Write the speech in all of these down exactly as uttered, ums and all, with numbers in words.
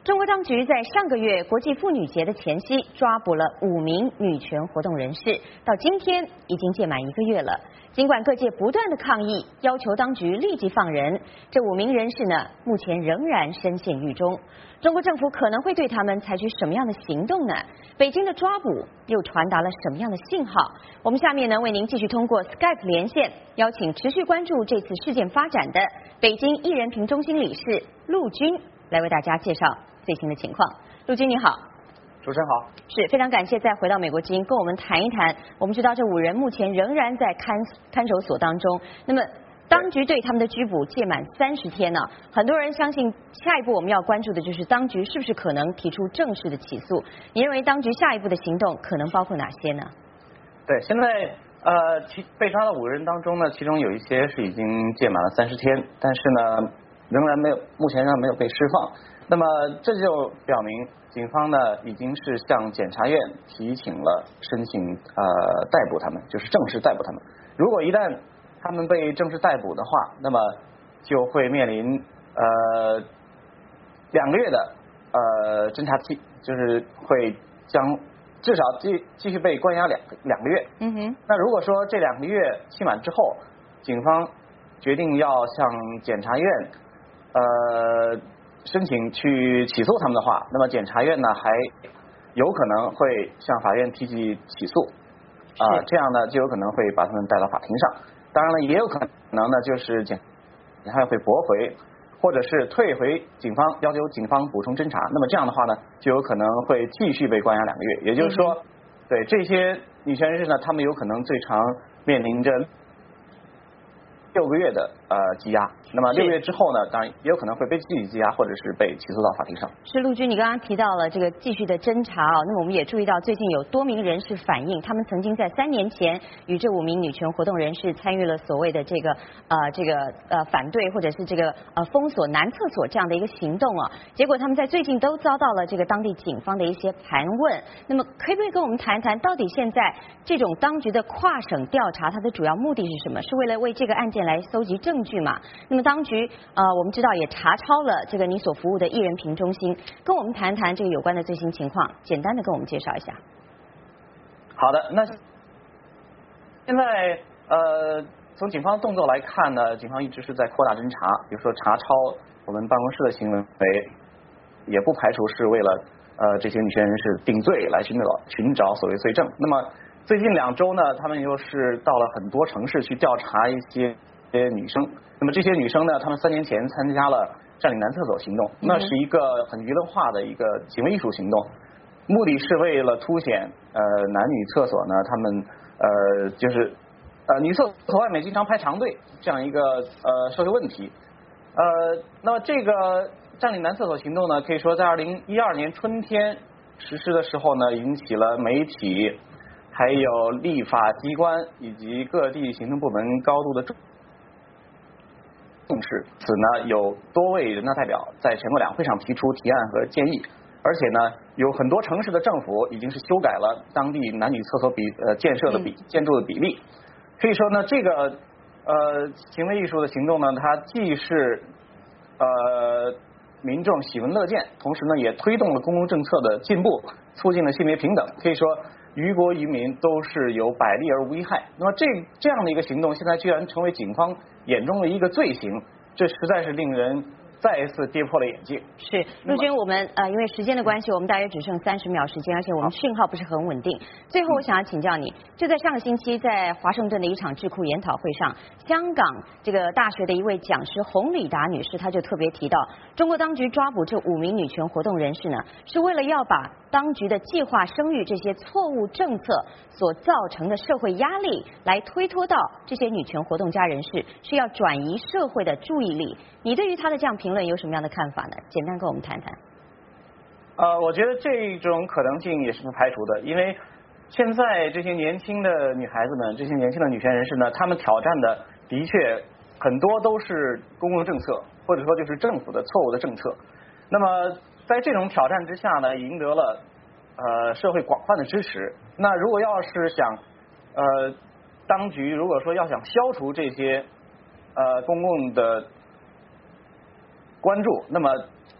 中国当局在上个月国际妇女节的前夕抓捕了五名女权活动人士，到今天已经届满一个月了。尽管各界不断的抗议，要求当局立即放人，这五名人士呢，目前仍然深陷狱中。中国政府可能会对他们采取什么样的行动呢？北京的抓捕又传达了什么样的信号？我们下面呢，为您继续通过 Skype 连线，邀请持续关注这次事件发展的北京艺人评中心理事陆军来为大家介绍最新的情况。陆军你好。 主持人好， 是非常感谢再回到美国之音跟我们谈一谈。我们知道这五人目前仍然在看看守所当中，那么当局对他们的拘捕届满三十天呢，很多人相信下一步我们要关注的就是当局是不是可能提出正式的起诉。你认为当局下一步的行动可能包括哪些呢？ 对，现在呃，其被抓的五人当中呢，其中有一些是已经届满了三十天，但是呢，仍然没有，目前仍然没有被释放。那么这就表明，警方呢已经是向检察院提请了申请呃逮捕他们，就是正式逮捕他们。如果一旦他们被正式逮捕的话，那么就会面临呃两个月的呃侦查期，就是会将至少继继续被关押两两个月。 嗯哼。 那如果说这两个月期满之后，警方决定要向检察院呃申请去起诉他们的话，那么检察院呢还有可能会向法院提起起诉啊、呃，这样呢就有可能会把他们带到法庭上。当然了，也有可能呢就是检检察院会驳回，或者是退回警方要求警方补充侦查。那么这样的话呢，就有可能会继续被关押两个月。也就是说，嗯、对这些女权人士呢，他们有可能最长面临着六个月的呃羁押，那么六个月之后呢，当然也有可能会被继续羁押，或者是被起诉到法庭上。 是陆军，你刚刚提到了这个继续的侦查啊，那么我们也注意到最近有多名人士反映，他们曾经在三年前与这五名女权活动人士参与了所谓的这个呃这个呃反对或者是这个呃封锁男厕所这样的一个行动啊，结果他们在最近都遭到了这个当地警方的一些盘问。那么可不可以跟我们谈谈，到底现在这种当局的跨省调查，它的主要目的是什么？是为了为这个案件来搜集证据嘛？那么当局呃，我们知道也查抄了这个你所服务的艺人评中心，跟我们谈谈这个有关的最新情况，简单的跟我们介绍一下。 好的，那现在呃，从警方动作来看呢，警方一直是在扩大侦查，比如说查抄我们办公室的行为，也不排除是为了呃这些女权人士定罪来寻找寻找所谓罪证。那么最近两周呢，他们又是到了很多城市去调查一些。这些女生，那么这些女生呢，她们三年前参加了占领男厕所行动，那是一个很娱乐化的一个行为艺术行动，目的是为了凸显呃男女厕所呢，他们呃就是呃女厕所外面经常排长队这样一个呃社会问题。呃，那么这个占领男厕所行动呢，可以说在二零一二年春天实施的时候呢，引起了媒体、还有立法机关以及各地行政部门高度的重。重视，此呢有多位人大代表在全国两会上提出提案和建议，而且呢有很多城市的政府已经是修改了当地男女厕所比呃建设的比建筑的比例。可以说呢，这个呃行为艺术的行动呢，它既是呃民众喜闻乐见，同时呢也推动了公共政策的进步，促进了性别平等。可以说于国于民都是有百利而无一害。那么这这样的一个行动，现在居然成为警方眼中的一个罪行，这实在是令人再一次跌破了眼镜。 是陆军，我们呃因为时间的关系，我们大约只剩三十秒时间，而且我们讯号不是很稳定。最后我想要请教你，就在上个星期，在华盛顿的一场智库研讨会上，香港这个大学的一位讲师洪礼达女士，她就特别提到，中国当局抓捕这五名女权活动人士呢，是为了要把当局的计划生育这些错误政策所造成的社会压力，来推脱到这些女权活动家人士，是要转移社会的注意力。你对于他的这样评论有什么样的看法呢？简单跟我们谈谈。 呃，我觉得这种可能性也是不排除的，因为现在这些年轻的女孩子们，这些年轻的女权人士呢，她们挑战的的确很多都是公共政策，或者说就是政府的错误的政策。那么在这种挑战之下呢，赢得了呃社会广泛的支持。那如果要是想呃当局如果说要想消除这些呃公共的关注，那么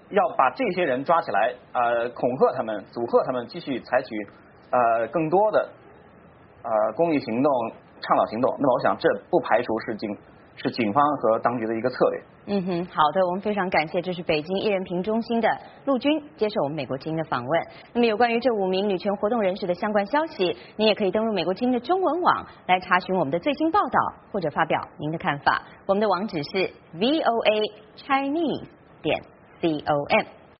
要把这些人抓起来，呃，恐吓他们，阻吓他们继续采取呃更多的呃公益行动、倡导行动。那么我想这不排除是警是警方和当局的一个策略。 嗯哼，好的，我们非常感谢，这是北京一人评中心的陆军接受我们美国之音的访问。那么有关于这五名女权活动人士的相关消息，您也可以登录美国之音的中文网来查询我们的最新报道，或者发表您的看法。我们的网址是 V O A Chinese 点 C O M。